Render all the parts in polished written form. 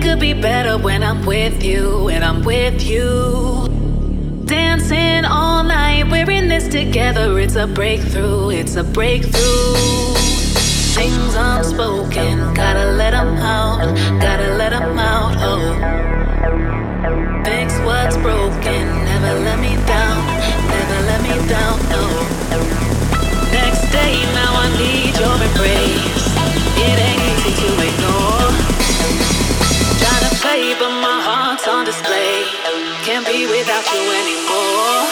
could be better when I'm with you, when I'm with you. Dancing all night, we're in this together. It's a breakthrough, it's a breakthrough. Things unspoken, gotta let them out, gotta let them out, oh. Fix what's broken, never let me down, never let me down, no. Next day, now I need your embrace. It ain't easy to ignore. Trying to play, but my heart's on display. Can't be without you anymore.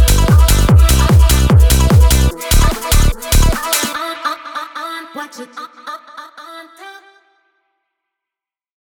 Watch it.